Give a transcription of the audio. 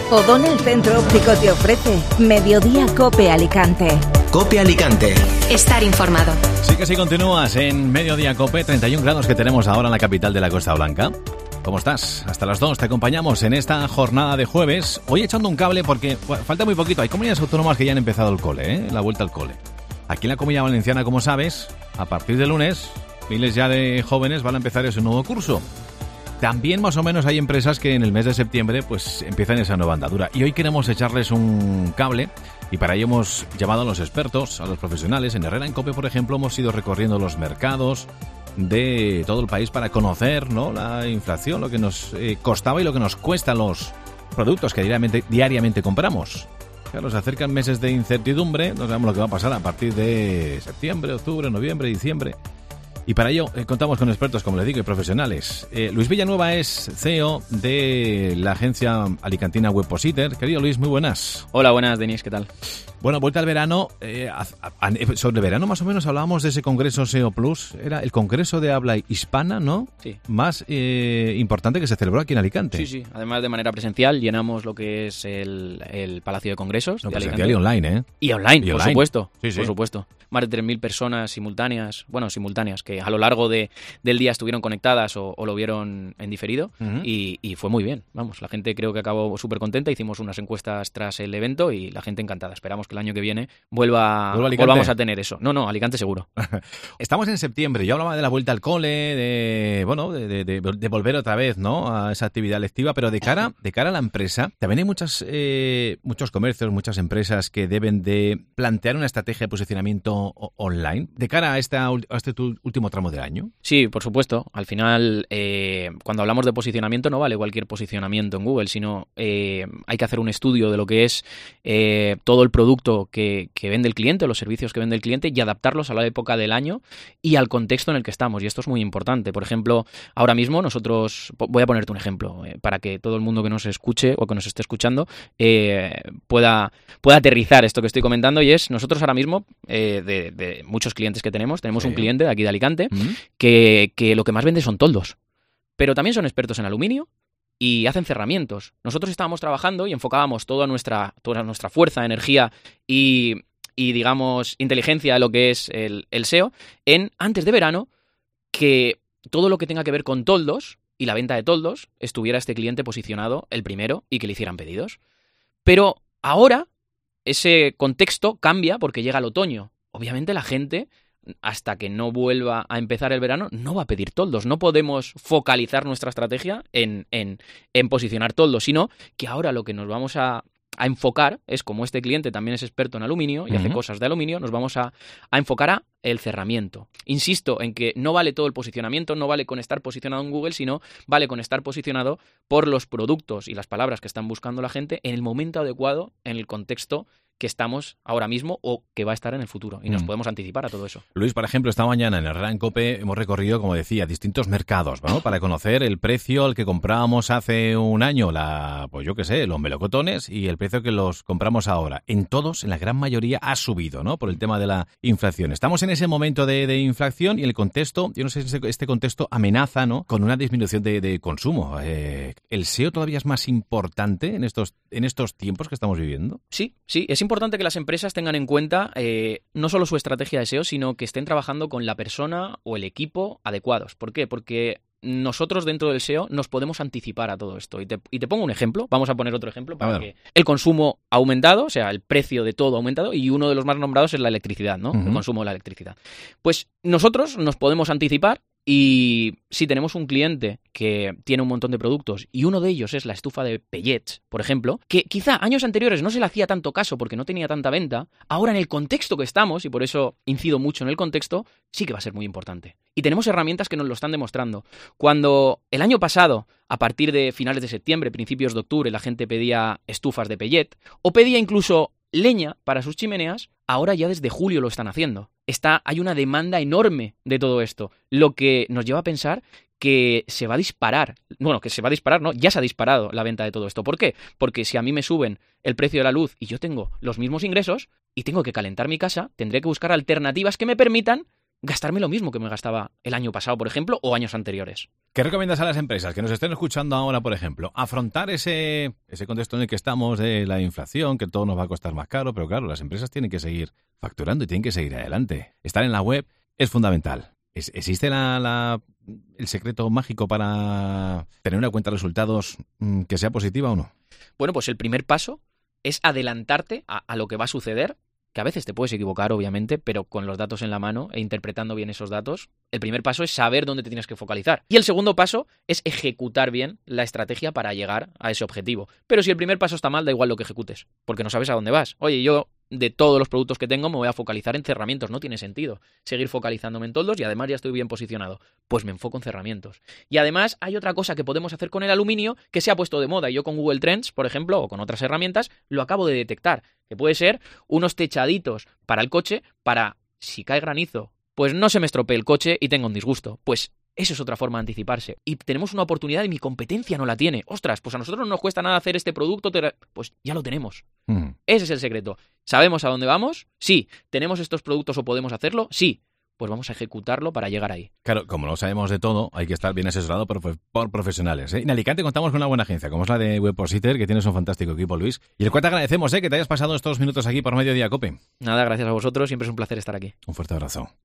O'Donnell Centro Óptico te ofrece Mediodía Cope Alicante. Cope Alicante. Estar informado. Sí que sí, continúas en Mediodía Cope, 31 grados que tenemos ahora en la capital de la Costa Blanca. ¿Cómo estás? Hasta las 2 te acompañamos en esta jornada de jueves. Hoy echando un cable porque falta muy poquito. Hay comunidades autónomas que ya han empezado el cole, la vuelta al cole. Aquí en la Comunidad Valenciana, como sabes, a partir de lunes, miles ya de jóvenes van a empezar ese nuevo curso. También más o menos hay empresas que en el mes de septiembre pues empiezan esa nueva andadura. Y hoy queremos echarles un cable y para ello hemos llamado a los expertos, a los profesionales. En Herrera en Cope, por ejemplo, hemos ido recorriendo los mercados de todo el país para conocer, ¿no?, la inflación, lo que nos costaba y lo que nos cuestan los productos que diariamente compramos. Claro, se acercan meses de incertidumbre, no sabemos lo que va a pasar a partir de septiembre, octubre, noviembre, diciembre. Y para ello contamos con expertos, como les digo, y profesionales. Luis Villanueva es CEO de la agencia alicantina Webpositor. Querido Luis, muy buenas. Hola, buenas, Denis, ¿qué tal? Bueno, vuelta al verano. Sobre verano más o menos hablábamos de ese congreso SEO Plus. Era el congreso de habla hispana, ¿no? Sí. Más importante que se celebró aquí en Alicante. Sí. Además, de manera presencial, llenamos lo que es el Palacio de Congresos de presencial Alicante. Y online, ¿eh? Y online, por supuesto. Sí. Por supuesto. Más de 3.000 personas simultáneas, que a lo largo del día estuvieron conectadas o lo vieron en diferido. Uh-huh. Y fue muy bien. Vamos, la gente creo que acabó súper contenta. Hicimos unas encuestas tras el evento y la gente encantada. Esperamos que el año que viene volvamos a tener eso. No, Alicante seguro. Estamos en septiembre. Yo hablaba de la vuelta al cole, de volver otra vez, ¿no?, a esa actividad lectiva, pero de cara a la empresa, también hay muchos comercios, muchas empresas que deben de plantear una estrategia de posicionamiento online de cara a este último tramo del año. Sí, por supuesto. Al final, cuando hablamos de posicionamiento, no vale cualquier posicionamiento en Google, sino hay que hacer un estudio de lo que es todo el producto que vende el cliente, los servicios que vende el cliente, y adaptarlos a la época del año y al contexto en el que estamos. Y esto es muy importante. Por ejemplo, ahora mismo nosotros, voy a ponerte un ejemplo, para que todo el mundo que nos escuche o que nos esté escuchando pueda aterrizar esto que estoy comentando, y es, nosotros ahora mismo, de muchos clientes que tenemos un cliente de aquí de Alicante, uh-huh, que lo que más vende son toldos, pero también son expertos en aluminio y hacen cerramientos. Nosotros estábamos trabajando y enfocábamos toda nuestra fuerza, energía y digamos inteligencia en lo que es el SEO en, antes de verano, que todo lo que tenga que ver con toldos y la venta de toldos estuviera este cliente posicionado el primero y que le hicieran pedidos. Pero ahora ese contexto cambia porque llega el otoño. Obviamente la gente, hasta que no vuelva a empezar el verano, no va a pedir toldos. No podemos focalizar nuestra estrategia en posicionar toldos, sino que ahora lo que nos vamos a enfocar es, como este cliente también es experto en aluminio y uh-huh, hace cosas de aluminio, nos vamos a enfocar a el cerramiento. Insisto en que no vale todo el posicionamiento, no vale con estar posicionado en Google, sino vale con estar posicionado por los productos y las palabras que están buscando la gente en el momento adecuado, en el contexto que estamos ahora mismo o que va a estar en el futuro, y nos podemos anticipar a todo eso. Luis, por ejemplo, esta mañana en Herrera en Cope hemos recorrido, como decía, distintos mercados, ¿no?, para conocer el precio al que comprábamos hace un año los melocotones y el precio que los compramos ahora. En todos, en la gran mayoría, ha subido, ¿no?, por el tema de la inflación. Estamos en ese momento de inflación y el contexto, yo no sé si este contexto amenaza, ¿no?, con una disminución de consumo. ¿El SEO todavía es más importante en estos tiempos que estamos viviendo? Sí, es importante que las empresas tengan en cuenta no solo su estrategia de SEO, sino que estén trabajando con la persona o el equipo adecuados. ¿Por qué? Porque nosotros dentro del SEO nos podemos anticipar a todo esto. Y te pongo un ejemplo, vamos a poner otro ejemplo para que el consumo ha aumentado, o sea, el precio de todo ha aumentado, y uno de los más nombrados es la electricidad, ¿no? Uh-huh. El consumo de la electricidad. Pues nosotros nos podemos anticipar. Y si tenemos un cliente que tiene un montón de productos y uno de ellos es la estufa de pellets, por ejemplo, que quizá años anteriores no se le hacía tanto caso porque no tenía tanta venta, ahora en el contexto que estamos, y por eso incido mucho en el contexto, sí que va a ser muy importante. Y tenemos herramientas que nos lo están demostrando. Cuando el año pasado, a partir de finales de septiembre, principios de octubre, la gente pedía estufas de pellet o pedía incluso leña para sus chimeneas, ahora ya desde julio lo están haciendo. Hay una demanda enorme de todo esto, lo que nos lleva a pensar que se va a disparar. Bueno, que se va a disparar, no, ya se ha disparado la venta de todo esto. ¿Por qué? Porque si a mí me suben el precio de la luz y yo tengo los mismos ingresos y tengo que calentar mi casa, tendré que buscar alternativas que me permitan gastarme lo mismo que me gastaba el año pasado, por ejemplo, o años anteriores. ¿Qué recomiendas a las empresas que nos estén escuchando ahora, por ejemplo? Afrontar ese contexto en el que estamos de la inflación, que todo nos va a costar más caro, pero claro, las empresas tienen que seguir facturando y tienen que seguir adelante. Estar en la web es fundamental. ¿Existe el secreto mágico para tener una cuenta de resultados que sea positiva o no? Bueno, pues el primer paso es adelantarte a lo que va a suceder, que a veces te puedes equivocar, obviamente, pero con los datos en la mano e interpretando bien esos datos, el primer paso es saber dónde te tienes que focalizar. Y el segundo paso es ejecutar bien la estrategia para llegar a ese objetivo. Pero si el primer paso está mal, da igual lo que ejecutes, porque no sabes a dónde vas. Oye, yo de todos los productos que tengo me voy a focalizar en cerramientos, no tiene sentido seguir focalizándome en toldos y además ya estoy bien posicionado. Pues me enfoco en cerramientos. Y además hay otra cosa que podemos hacer con el aluminio que se ha puesto de moda y yo con Google Trends, por ejemplo, o con otras herramientas, lo acabo de detectar, que puede ser unos techaditos para el coche para, si cae granizo, pues no se me estropee el coche y tenga un disgusto. Pues eso es otra forma de anticiparse. Y tenemos una oportunidad y mi competencia no la tiene. Ostras, pues a nosotros no nos cuesta nada hacer este producto, pues ya lo tenemos. Ese es el secreto. ¿Sabemos a dónde vamos? Sí. ¿Tenemos estos productos o podemos hacerlo? Sí. Pues vamos a ejecutarlo para llegar ahí. Claro, como no sabemos de todo, hay que estar bien asesorado por profesionales. En Alicante contamos con una buena agencia, como es la de Webpositor, que tienes un fantástico equipo, Luis. Y el cual te agradecemos que te hayas pasado estos minutos aquí por Mediodía Cope. Nada, gracias a vosotros. Siempre es un placer estar aquí. Un fuerte abrazo.